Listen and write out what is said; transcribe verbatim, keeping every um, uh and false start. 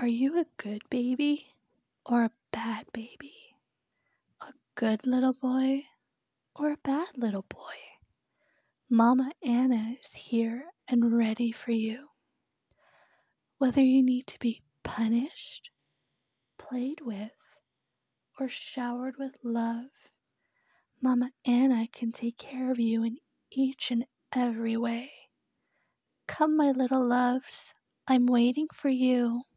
Are you a good baby or a bad baby? A good little boy or a bad little boy? Mama Anna is here and ready for you. Whether you need to be punished, played with, or showered with love, Mama Anna can take care of you in each and every way. Come, my little loves, I'm waiting for you.